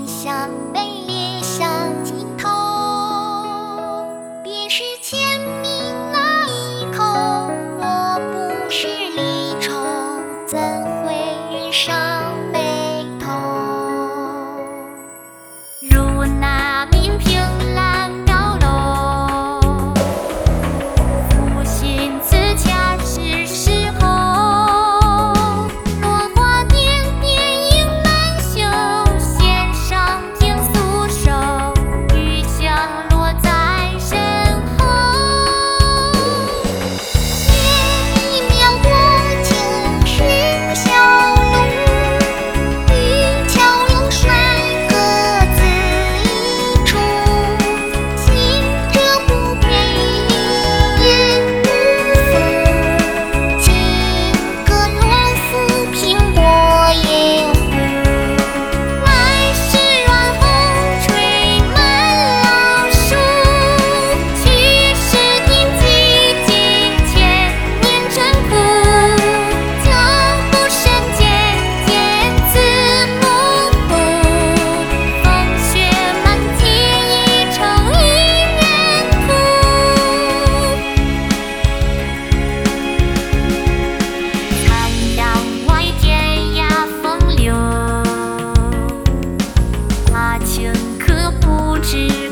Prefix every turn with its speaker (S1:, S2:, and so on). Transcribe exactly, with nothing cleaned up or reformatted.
S1: 向北列向尽头，便是千民那一口。若不是离愁，怎会云上眉头？如那名凭栏高楼，复寻此恰是时候。落花点点映满袖，弦上听诉手，雨降落在身后。念一秒多情是小路，渔樵柳水各自一处。行者不悲，雁不诉，情歌乱浮凭过野湖。来时远风吹满老树，去时天际尽千年尘苦。脚步深渐渐自模糊，风雪满天一愁一人哭。残阳外天涯风流，花情可不知。